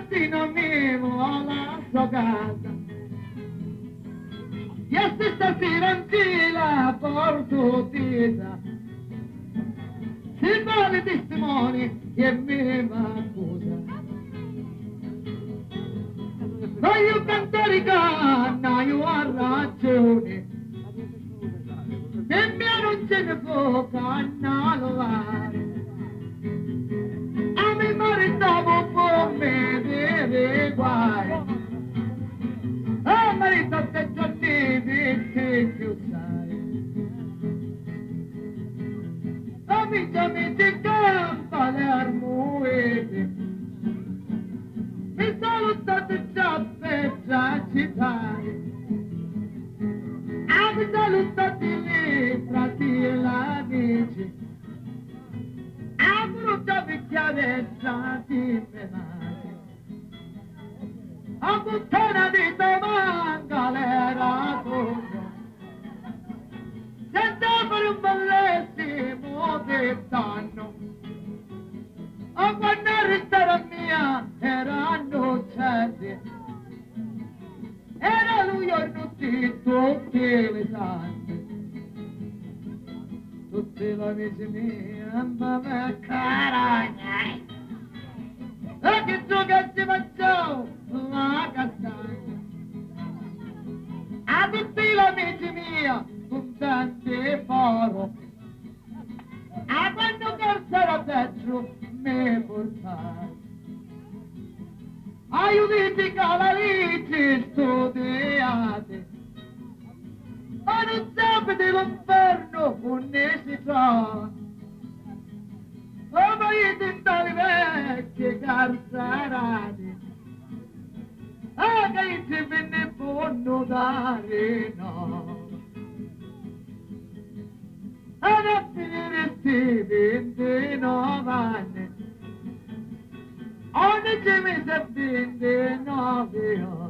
mattino vivo alla sua casa. E se stasera in fila porto tesa, si fa le testimoni e mi va accusa. Voglio cantare canna, io ho ragione, nemmeno non ce ne può canna lavare. A me maritavo può vedere guai, a marito te giorni che più sai. Amici campa le armuete, mi salutate già per già citare. Mi salutate le frati e l'amici, a brutta vecchiarezza di menare. A puttana di domanda l'era tutto, senza fare un bellissimo dettano. A quando restare mia erano certe, era lui ornuti tutti le tante. Tutti gli amici miei, ma me caragna, e che giocassi faccio la castagna. A tutti gli amici miei, con tanti foro, a quando carsero peggio me portai. Aiutati calalici studiate, ma non sapete l'inferno con ne si trova. Come i tentali vecchi carcerati, che ci venne buono dare no. Ad a finire sti 29 anni, ogni ci mese 29 ore.